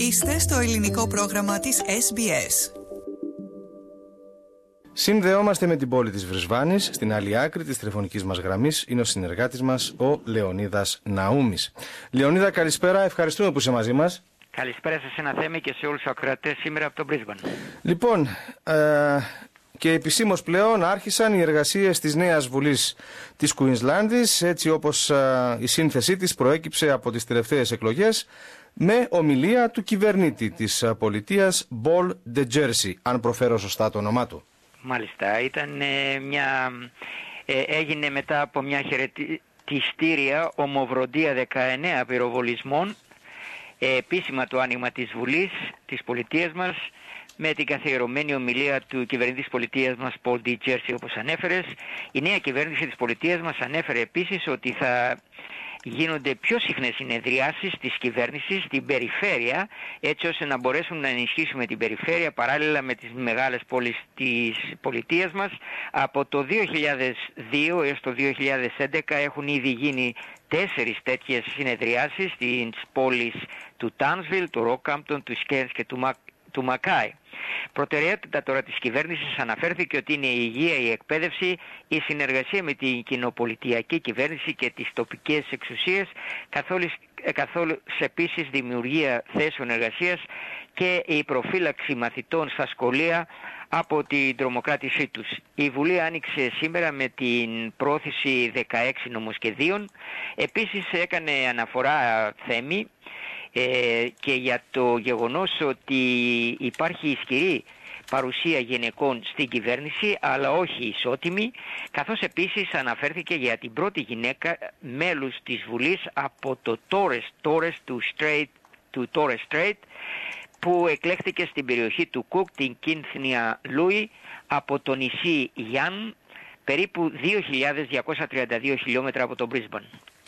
Είστε στο ελληνικό πρόγραμμα της SBS. Συνδεόμαστε με την πόλη της Βρυσβάνης. Στην άλλη άκρη της τηλεφωνικής μας γραμμής είναι ο συνεργάτης μας, ο Λεωνίδας Ναούμης. Λεωνίδα, καλησπέρα. Ευχαριστούμε που είσαι μαζί μας. Καλησπέρα σε ένα θέμα και σε όλους τους ακροατές σήμερα από το Μπρίσμπαν. Λοιπόν, και επισήμως πλέον άρχισαν οι εργασίες της νέας Βουλής της Κουινσλάνδης, έτσι όπως η σύνθεσή της προέκυψε από τις τελευταίες εκλογές, με ομιλία του κυβερνήτη της πολιτείας, Μπολ Ντετζέρσι, αν προφέρω σωστά το όνομά του. Μάλιστα, έγινε μετά από μια χαιρετιστήρια ομοβροντία 19 πυροβολισμών, επίσημα το άνοιγμα της Βουλής της πολιτείας μας, με την καθιερωμένη ομιλία του κυβερνήτη της πολιτείας μας, Πολ Ντετζέρσι, όπως ανέφερες. Η νέα κυβέρνηση της πολιτείας μας ανέφερε επίσης ότι θα γίνονται πιο συχνές συνεδριάσεις της κυβέρνησης στην περιφέρεια, έτσι ώστε να μπορέσουν να ενισχύσουμε την περιφέρεια παράλληλα με τις μεγάλες πόλεις της πολιτείας μας. Από το 2002 έως το 2011 έχουν ήδη γίνει 4 τέτοιες συνεδριάσεις στις πόλεις του Τάουνσβιλ, του Ρόκαμπτον, του Σκέρνς και του Μακάι. Προτεραιότητα τώρα της κυβέρνησης αναφέρθηκε ότι είναι η υγεία, η εκπαίδευση, η συνεργασία με την κοινοπολιτειακή κυβέρνηση και τις τοπικές εξουσίες, καθόλου επίσης δημιουργία θέσεων εργασίας και η προφύλαξη μαθητών στα σχολεία από την τρομοκράτησή τους. Η Βουλή άνοιξε σήμερα με την πρόθεση 16 νομοσχεδίων. Επίσης έκανε αναφορά θέμη και για το γεγονός ότι υπάρχει ισχυρή παρουσία γυναικών στην κυβέρνηση, αλλά όχι ισότιμη, καθώς επίσης αναφέρθηκε για την πρώτη γυναίκα μέλους της Βουλής από το Torres του Torres Strait, που εκλέχθηκε στην περιοχή του Κουκ, την Κίνθνια Λούι, από το νησί Γιάν, περίπου 2.232 χιλιόμετρα από το Μπρίσμπαν.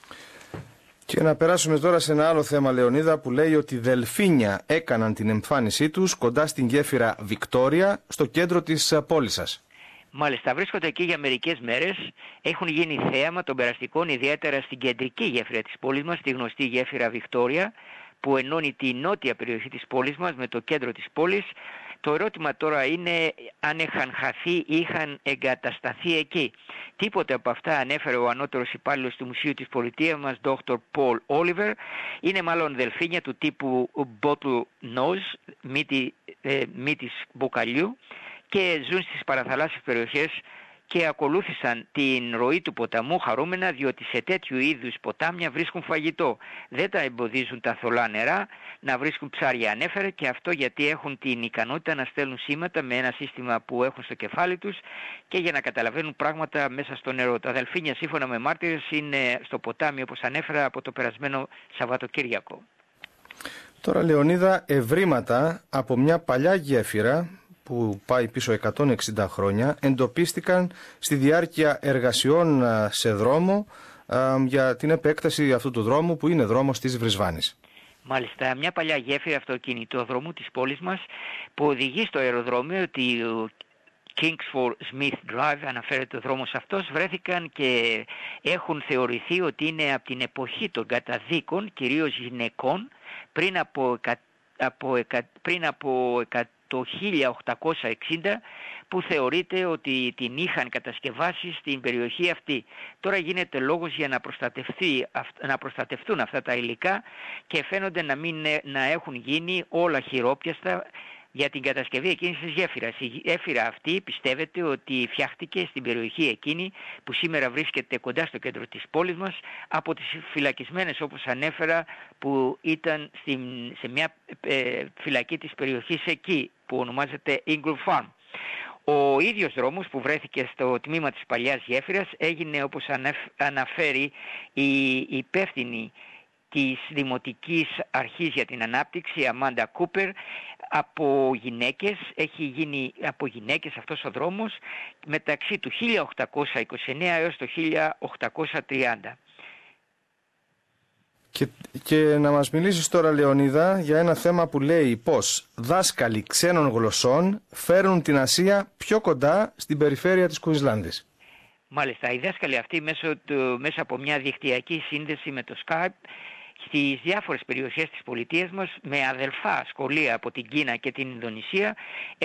Και να περάσουμε τώρα σε ένα άλλο θέμα, Λεωνίδα, που λέει ότι δελφίνια έκαναν την εμφάνισή τους κοντά στην γέφυρα Βικτόρια, στο κέντρο της πόλης σας. Μάλιστα, βρίσκονται εκεί για μερικές μέρες. Έχουν γίνει θέαμα των περαστικών, ιδιαίτερα στην κεντρική γέφυρα της πόλης μας, τη γνωστή γέφυρα Βικτόρια, που ενώνει τη νότια περιοχή της πόλης μας με το κέντρο της πόλης. Το ερώτημα τώρα είναι αν είχαν χαθεί ή είχαν εγκατασταθεί εκεί. Τίποτε από αυτά ανέφερε ο ανώτερος υπάλληλος του Μουσείου της Πολιτείας μας, Dr. Paul Oliver. Είναι μάλλον δελφίνια του τύπου bottle nose, μύτης μπουκαλιού, και ζουν στις παραθαλάσσιες περιοχές και ακολούθησαν την ροή του ποταμού χαρούμενα, διότι σε τέτοιου είδους ποτάμια βρίσκουν φαγητό. Δεν τα εμποδίζουν τα θολά νερά να βρίσκουν ψάρια, ανέφερε, και αυτό γιατί έχουν την ικανότητα να στέλνουν σήματα με ένα σύστημα που έχουν στο κεφάλι τους και για να καταλαβαίνουν πράγματα μέσα στο νερό. Τα δελφίνια, σύμφωνα με μάρτυρες, είναι στο ποτάμι, όπως ανέφερα, από το περασμένο Σαββατοκύριακο. Τώρα, Λεωνίδα, ευρήματα από μια παλιά γέφυρα που πάει πίσω 160 χρόνια, εντοπίστηκαν στη διάρκεια εργασιών σε δρόμο για την επέκταση αυτού του δρόμου, που είναι δρόμος της Βρυσβάνης. Μάλιστα, μια παλιά γέφυρα αυτοκινητόδρομου της πόλης μας που οδηγεί στο αεροδρόμιο του Kingsford Smith Drive, αναφέρεται ο δρόμος αυτός, βρέθηκαν και έχουν θεωρηθεί ότι είναι από την εποχή των καταδίκων, κυρίως γυναικών, πριν από το 1860, που θεωρείται ότι την είχαν κατασκευάσει στην περιοχή αυτή. Τώρα γίνεται λόγος για να προστατευτούν αυτά τα υλικά και φαίνονται να έχουν γίνει όλα χειρόπιαστα για την κατασκευή εκείνης της γέφυρας. Η γέφυρα αυτή πιστεύετε ότι φτιάχτηκε στην περιοχή εκείνη που σήμερα βρίσκεται κοντά στο κέντρο της πόλης μας από τις φυλακισμένες, όπως ανέφερα, που ήταν σε μια φυλακή της περιοχής εκεί που ονομάζεται Ingle Farm. Ο ίδιος δρόμος που βρέθηκε στο τμήμα της παλιάς γέφυρας έγινε, όπως αναφέρει η υπεύθυνη της Δημοτικής Αρχής για την Ανάπτυξη, Αμάντα Κούπερ, από γυναίκες. Έχει γίνει από γυναίκες αυτός ο δρόμος μεταξύ του 1829 έως το 1830. Και να μας μιλήσεις τώρα, Λεωνίδα, για ένα θέμα που λέει πως δάσκαλοι ξένων γλωσσών φέρνουν την Ασία πιο κοντά στην περιφέρεια της Κουινσλάνδης. Μάλιστα, οι δάσκαλοι αυτοί μέσα από μια δικτυακή σύνδεση με το Skype στις διάφορες περιοχές της πολιτείας μας, με αδελφά σχολεία από την Κίνα και την Ινδονησία,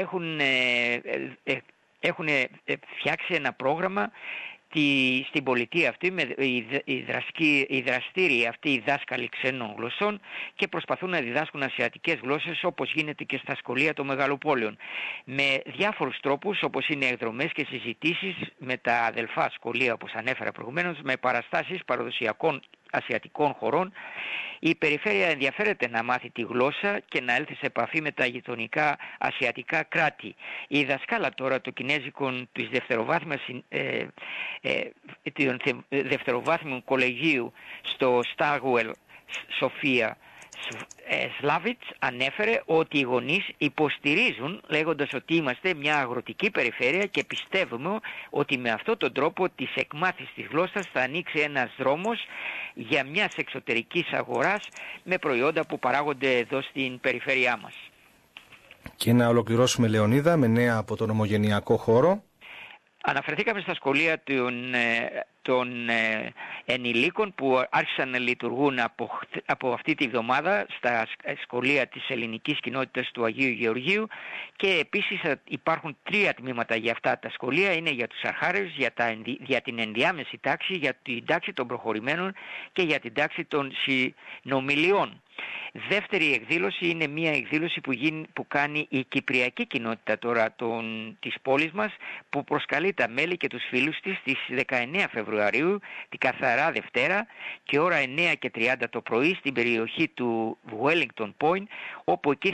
έχουν φτιάξει ένα πρόγραμμα στην πολιτεία αυτή, με οι δραστήριοι αυτοί οι δάσκαλοι ξένων γλωσσών, και προσπαθούν να διδάσκουν ασιατικές γλώσσες, όπως γίνεται και στα σχολεία των μεγαλοπόλεων, με διάφορους τρόπους, όπως είναι εκδρομές και συζητήσεις με τα αδελφά σχολεία, όπως ανέφερα προηγουμένως, με παραστάσεις παραδοσιακών ασιατικών χωρών. Η περιφέρεια ενδιαφέρεται να μάθει τη γλώσσα και να έλθει σε επαφή με τα γειτονικά ασιατικά κράτη. Η δασκάλα τώρα του κινέζικων της δευτεροβάθμιου κολεγίου στο Στάγουελ Σοφία Σλάβιτς ανέφερε ότι οι γονείς υποστηρίζουν, λέγοντας ότι είμαστε μια αγροτική περιφέρεια και πιστεύουμε ότι με αυτόν τον τρόπο της εκμάθησης της γλώσσας θα ανοίξει ένας δρόμος για μιας εξωτερικής αγοράς με προϊόντα που παράγονται εδώ στην περιφέρειά μας. Και να ολοκληρώσουμε, Λεωνίδα, με νέα από τον ομογενειακό χώρο. Αναφερθήκαμε στα σχολεία των ενηλίκων που άρχισαν να λειτουργούν από αυτή τη βδομάδα στα σχολεία της ελληνικής κοινότητας του Αγίου Γεωργίου, και επίσης υπάρχουν 3 τμήματα για αυτά τα σχολεία. Είναι για τους αρχάρεους, για την ενδιάμεση τάξη, για την τάξη των προχωρημένων και για την τάξη των συνομιλιών. Δεύτερη εκδήλωση είναι μια εκδήλωση που κάνει η κυπριακή κοινότητα τώρα της πόλης μας, που προσκαλεί τα μέλη και τους φίλους της στις 19 Φεβρουαρίου, την καθαρά Δευτέρα, και ώρα 9:30 το πρωί στην περιοχή του Wellington Point, όπου εκεί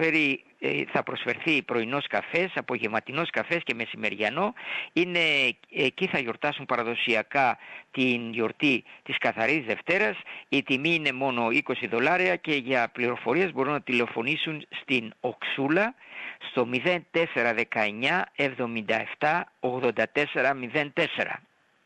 θα προσφερθεί πρωινός καφές, απογευματινός καφές και μεσημεριανό. Εκεί θα γιορτάσουν παραδοσιακά την γιορτή της καθαρής Δευτέρας. Η τιμή είναι μόνο $20 και για πληροφορίες μπορούν να τηλεφωνήσουν στην Οξούλα στο 0419 77 84 04.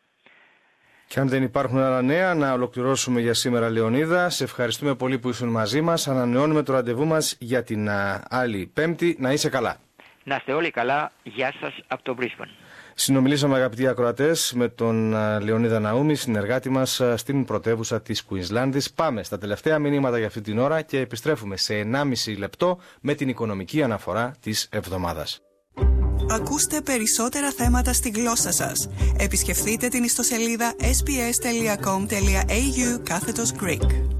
Και αν δεν υπάρχουν άλλα νέα, να ολοκληρώσουμε για σήμερα, Λεωνίδα. Σε ευχαριστούμε πολύ που ήσουν μαζί μας. Ανανεώνουμε το ραντεβού μας για την άλλη Πέμπτη. Να είσαι καλά. Να είστε όλοι καλά. Γεια σας από το Brisbane. Συνομιλήσαμε, αγαπητοί ακροατές, με τον Λεωνίδα Ναούμη, συνεργάτη μας στην πρωτεύουσα της Κουινσλάνδης. Πάμε στα τελευταία μηνύματα για αυτή την ώρα και επιστρέφουμε σε 1,5 λεπτό με την οικονομική αναφορά της εβδομάδας. Ακούστε περισσότερα θέματα στη γλώσσα σας. Επισκεφτείτε την ιστοσελίδα sbs.com.au/Greek.